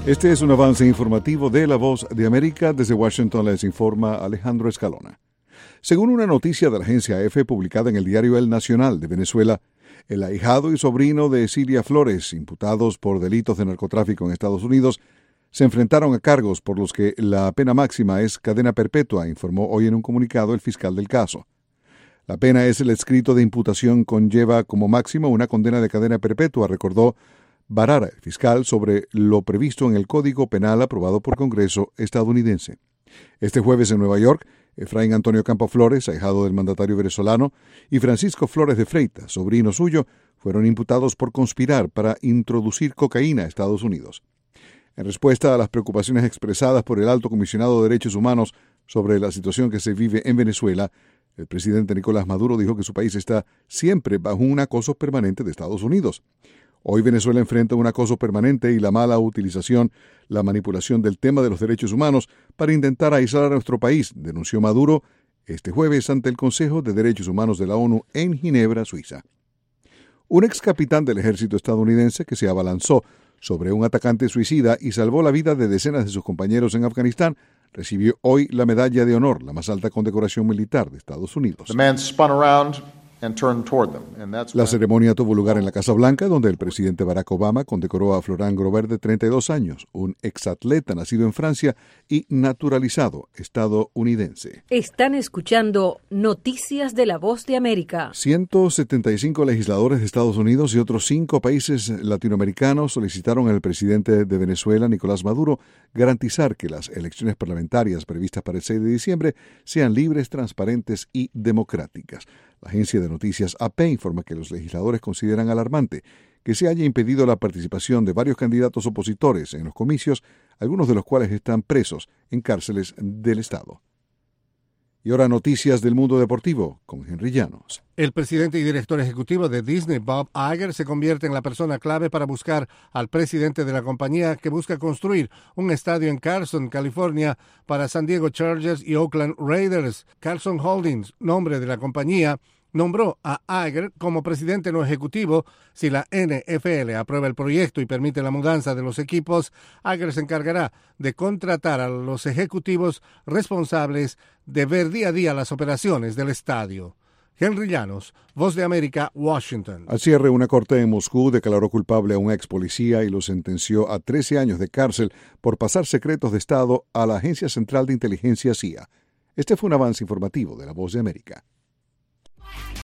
Este es un avance informativo de La Voz de América. Desde Washington les informa Alejandro Escalona. Según una noticia de la agencia EFE publicada en el diario El Nacional de Venezuela, el ahijado y sobrino de Cilia Flores, imputados por delitos de narcotráfico en Estados Unidos, se enfrentaron a cargos por los que la pena máxima es cadena perpetua, informó hoy en un comunicado el fiscal del caso. La pena es el escrito de imputación conlleva como máximo una condena de cadena perpetua, recordó Barara, el fiscal, sobre lo previsto en el Código Penal aprobado por Congreso estadounidense. Este jueves en Nueva York, Efraín Antonio Campo Flores, ahijado del mandatario venezolano, y Francisco Flores de Freitas, sobrino suyo, fueron imputados por conspirar para introducir cocaína a Estados Unidos. En respuesta a las preocupaciones expresadas por el Alto Comisionado de Derechos Humanos sobre la situación que se vive en Venezuela, el presidente Nicolás Maduro dijo que su país está siempre bajo un acoso permanente de Estados Unidos. Hoy Venezuela enfrenta un acoso permanente y la mala utilización, la manipulación del tema de los derechos humanos para intentar aislar a nuestro país, denunció Maduro este jueves ante el Consejo de Derechos Humanos de la ONU en Ginebra, Suiza. Un ex capitán del ejército estadounidense que se abalanzó sobre un atacante suicida y salvó la vida de decenas de sus compañeros en Afganistán recibió hoy la Medalla de Honor, la más alta condecoración militar de Estados Unidos. La ceremonia tuvo lugar en la Casa Blanca, donde el presidente Barack Obama condecoró a Florent Grover, de 32 años, un exatleta nacido en Francia y naturalizado estadounidense. Están escuchando Noticias de La Voz de América. 175 legisladores de Estados Unidos y otros 5 países latinoamericanos solicitaron al presidente de Venezuela, Nicolás Maduro, garantizar que las elecciones parlamentarias previstas para el 6 de diciembre sean libres, transparentes y democráticas. La agencia de noticias AP informa que los legisladores consideran alarmante que se haya impedido la participación de varios candidatos opositores en los comicios, algunos de los cuales están presos en cárceles del Estado. Y ahora noticias del mundo deportivo con Henry Llanos. El presidente y director ejecutivo de Disney, Bob Iger, se convierte en la persona clave para buscar al presidente de la compañía que busca construir un estadio en Carson, California, para San Diego Chargers y Oakland Raiders. Carson Holdings, nombre de la compañía, nombró a Iger como presidente no ejecutivo. Si la NFL aprueba el proyecto y permite la mudanza de los equipos, Iger se encargará de contratar a los ejecutivos responsables de ver día a día las operaciones del estadio. Henry Llanos, Voz de América, Washington. Al cierre, una corte en Moscú declaró culpable a un ex policía y lo sentenció a 13 años de cárcel por pasar secretos de Estado a la Agencia Central de Inteligencia CIA. Este fue un avance informativo de La Voz de América.